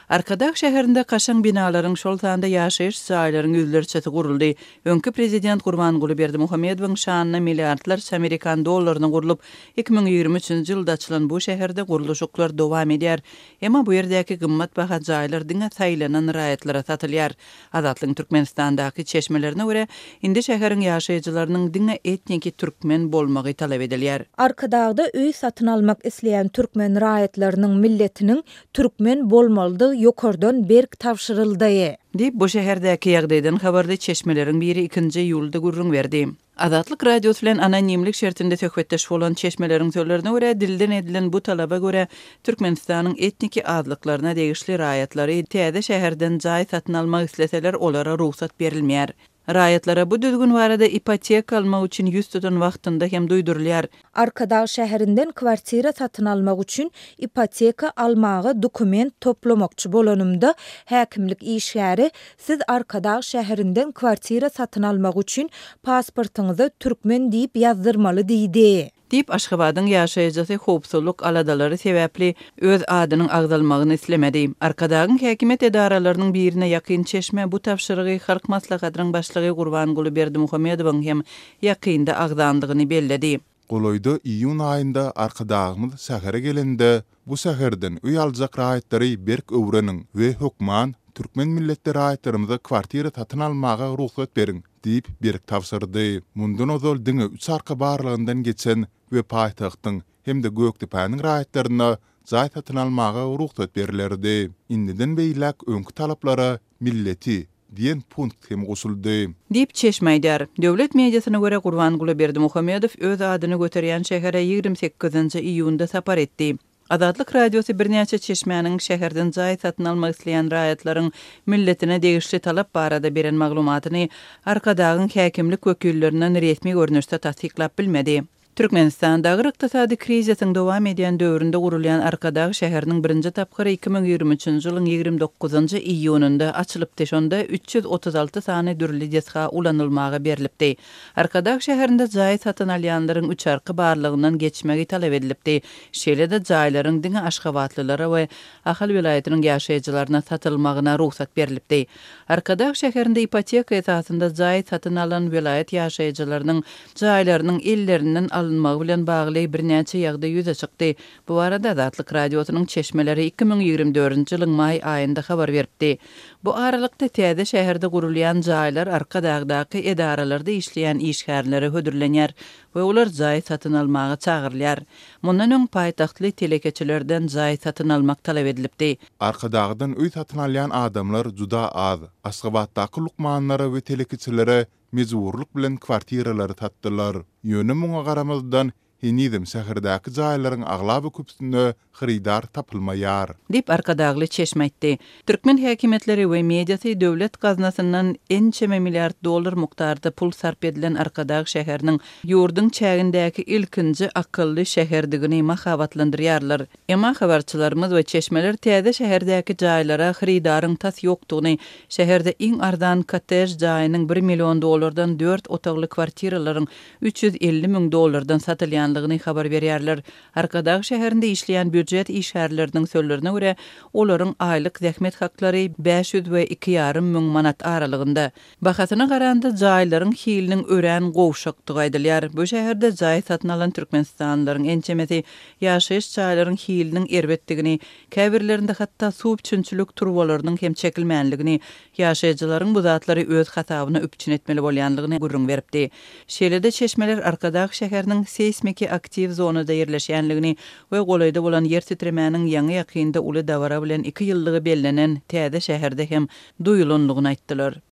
Arkadag şäherinde kaşan binaların şol tanda ýaşaýyş saýlaryň ýüzlerçesi guruldy. Öňkü prezident Gurbanguly Berdimuhammedowyň şanyna milliardlar Amerikan dollaryny gurulup 2023-nji ýylda açylan bu şäherde guruluşyklar dowam edýär. Emma bu ýerdäki gymmat baha jaýlar diňe taýlanan raýatlara satylýar. Azatlyň Türkmenistandaky çeşmelerine görä indi şäheriň ýaşaýjylarynyň diňe etniki türkmen bolmagy talap edilýär. Arkadagda öý satyn almak isleýän türkmen raýatlarynyň milletiniň türkmen bolmalydygy ýokardan berk tapşyryldy. Dip bu şäherdäki ýagdaýdan habarda çeşmeleriň biri 2-nji ýylda gurrun berdi. Azatlyk radiosu bilen anonimlik şertinde töhbetdeş bolan çeşmeleriň sözlerine görä dilden edilen bu talaba görä Türkmenistanyň etniki azlyklaryna degişli raýatlary täze şäherden jaý satyn almak isleseler olara ruhsat berilmeýär. Raýatlara bu düzgün barada ipoteka almak üçin ýüz tutan wagtynda hem duýdurulýar. Arkadag şäherinden kwartira satyn almak üçin ipoteka almagy dokument toplamakçy bolanymda häkimlik işgäri siz Arkadag şäherinden kwartira satyn almak üçin pasportyňyza türkmen diýip ýazdyrmaly diýdi. Dip Aşgabatyň ýaşaýjysy howpsuzlyk aladalary sebäpli öz adynyň agdalmagyny islemedi. Arkadagyň häkimet edaralarynyň birine ýakyn çeşme bu tapşyrygy halk maslahatynyň başlygy Gurbanguly Berdimuhammedowyň hem ýakynda agdandygyny belledi. Goloyda iýun aýynda arkadagymyz sähere gelende bu säherden öý aljak raýatlary berk öwreniň we hökman türkmen milletleri raýatlarymyza kwartira satyn almaga ruhsat beriň diýip berk tapşyrdy. Mundan ozal diňe 3 arka barlygyndan geçen we paýtagtyň hem de Gökdepanyň raýatlaryna jaý satyn almaga ruhsat berilerdi. Indiden beýlek öňkü talaplara milleti diyen punkt hem gosuldy. Dip çeşmeýdär. Döwlet mediasyna görä Gurbanguly Berdimuhammedow öz adyny göterýän şähere 28-nji iýunda sapar etdi. Azatlyk radiosu birnäçe çeşmäniň şäherden jaý satyn almak isleýän raýatlaryň milletine degişli talap barada beren maglumatyny Arkadagyň häkimlik wekillerinden resmi görnüşde tasdiklap bilmedi. Türkmenistandaky ykdysady krizisyň dowam edýän döwründe gurulýan Arkadag şäheriniň birinji tapgyry 2023-nji ýylyň 29-njy iýununda açylypdy. Şonda 336 sany dürli jesga ulanylmagy berilipdi. Arkadag şäherinde jaý satyn alýanlaryň 3 arky barlygyndan geçmegi talap edilipdi. Şeýle-de jaýlaryň diňe Aşgabatlylara we Ahal vilayatynyň ýaşaýjylaryna satylmagyna ruhsat berilipdi. Arkadag şäherinde ipoteka esasynda jaý satyn alan vilayat ýaşaýjylarynyň jaýlarynyň ellerinden alınmagy bilen bagly birnäçe ýagdaý ýüze çykdy. Bu arada Azatlyk radiosynyň çeşmeleri 2024-nji ýylyň may aýynda habar beripdi. Bu aralykda täze şäherde gurulýan jaýlar Arkadagdaky edaralarda işleýän işgärleri hödürlenýär we olar jaý satyn almagy çagyrylýar. Mundan öň paýtahtly telekeçilerden jaý satyn almak talap edilipdi. Arkadagdan öý satyn alýan adamlar juda az. Aşgabatdaky lukmanlara we telekeçilere mejburluk bilen kwartiralary tatdylar. Ýöne muňa garamazdan henidim şäherdäki jaýlaryň aglaby köpsünde xaridar tapylmaýar. Dip Arkadagly çeşmeýdi. Türkmen häkimetleri we mediasy döwlet gaznasyndan ençeme milliard dollar mukdarda pul sarp edilen Arkadag şäheriniň ýurduň çägindäki ilkinji akylly şäherdigini mahabatlandyrýarlar. Emma habarçylarymyz we çeşmeler täze şäherdäki jaýlara xaridaryň tas ýokdugyny, şäherde iň arzan kottej jaýynyň 1 million dollardan 4 otagly kwartiralaryň 350 000 dollardan satylýanlygyny habar berýärler. Arkadag şäherinde işleýän büdjet işgärleriniň sözlerine görä olaryň aýlyk zähmet haklary 500 we 2,5 müň manat aralygynda. Bahasyna garanda jaýlaryň hiliniň örän gowşakdygy aýdylýar. Bu şäherde jaý satyn alan Türkmenistanlylaryň ençemesi ýaşaýyş jaýlaryň hiliniň erbetdigini, käbirlerinde hatda suw üçinçilik turbalarynyň hem çekilmänligini, ýaşaýjylaryň bu zatlary öz hasabyna üpçün etmeli bolýanlygyny gurrun beripdi. Şeýle-de çeşmeler Arkadag şäheriniň seismiki aktiv zonada ýerleşýänligini we golayda bolan yer titremäniň ýaňy ýakynda uly dawara bilen 2 ýyllygy bellenen täze şäherde hem duýulanlygyny aýtdylar.